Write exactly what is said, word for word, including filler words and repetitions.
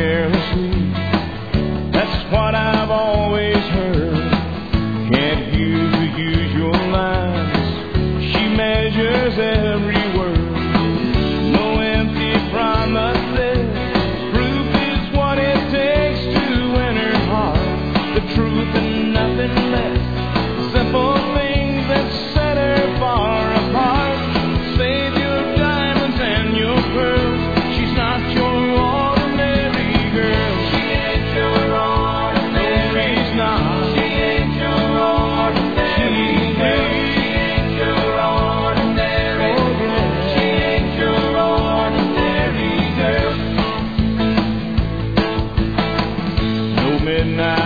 carelessly. That's what I've always heard. Can't use the usual lines. She measures every word. No empty promises. Proof is what it takes to win her heart. The truth and nothing less. Simple things that set her far apart. Save your diamonds and your pearls. She's not your ordinary girl. She ain't your ordinary. No, she's not. She ain't your ordinary girl. She ain't your ordinary. Oh, yeah. She ain't your ordinary girl. No midnight